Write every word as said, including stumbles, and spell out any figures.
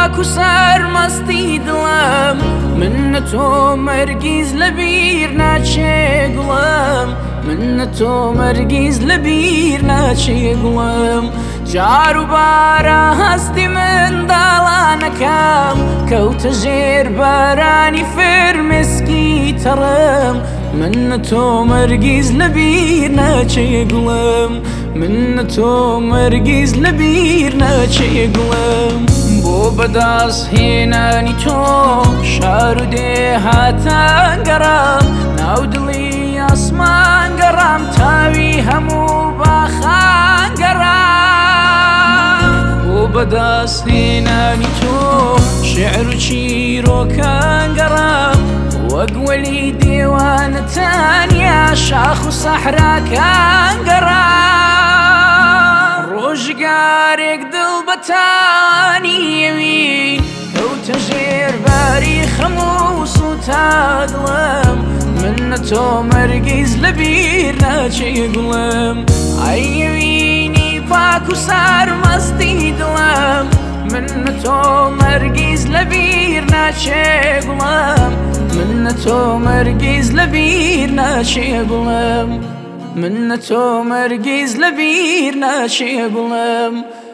پاک و سەرمەستی دڵم من تۆ مەرگیز لەبیر ناچێ گوڵم من تۆ مەرگیز لەبیر ناچێ گوڵم جار و بارە هەستی منداڵانەکەم کەوتە ژێر بارانی فرمێسکی تەڕم من تۆ مەرگیز لەبیر ناچێ گوڵم من تۆ مەرگیز لەبیر ناچێ گوڵم بۆ بەدەستهێنانی تۆ شار و دێهاتان گەڕام ناو دڵی ئاسمان گەڕام تاوی هەموو باخان گەڕام بۆ بەدەستهێنانی تۆ شێعر و چیرۆکان گەڕام وەک وەلی دێوانەتانیا شاخ و سەحراکان گەڕام ڕۆژگارێک دڵ بەتانیەوی کەوتە ژێر باری خەم و سوتا دڵم من تۆ مەرگیز لەبیر ناچێ گوڵم ئەیوینی پاک و سەرمەستی دڵم من تۆ مەرگیز لەبیر ناچێ گوڵم من تۆ مەرگیز لەبیر ناچێ گوڵم من تۆ مەرگیز لەبیر ناچێ گوڵم